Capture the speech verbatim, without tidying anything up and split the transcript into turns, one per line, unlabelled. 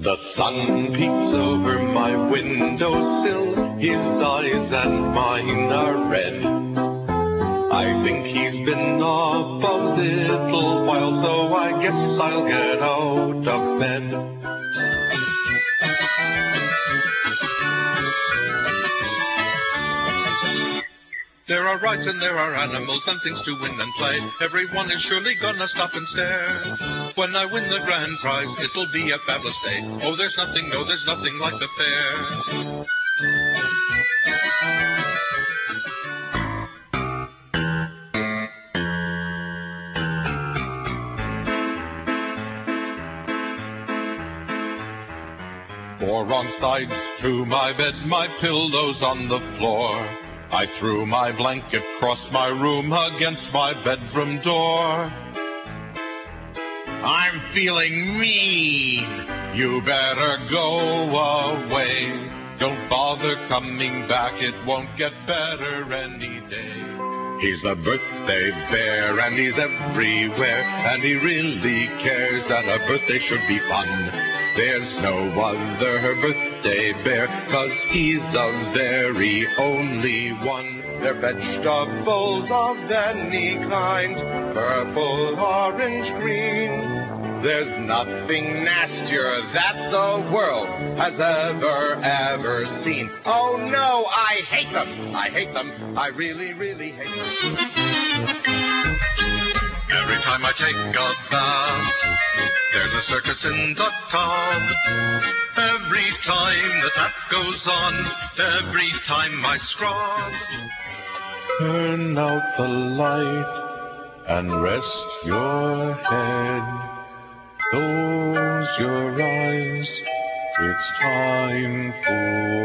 The sun peeks over my windowsill, his eyes and mine are red. I think he's been up a little while, so I guess I'll get out of bed. There are rides and there are animals and things to win and play. Everyone is surely gonna stop and stare. When I win the grand prize, it'll be a fabulous day. Oh, there's nothing, no, there's nothing like the fair. Four wrong sides to my bed, my pillow's on the floor. I threw my blanket across my room against my bedroom door. I'm feeling mean. You better go away. Don't bother coming back, it won't get better any day. He's a birthday bear and he's everywhere, and he really cares that a birthday should be fun. There's no other birthday bear, 'cause he's the very only one. They're vegetables of any kind, purple, orange, green. There's nothing nastier that the world has ever, ever seen. Oh no, I hate them, I hate them, I really, really hate them. Every time I take a bath, there's a circus in the tub. Every time the tap goes on, every time I scrub. Turn out the light and rest your head. Close your eyes, it's time for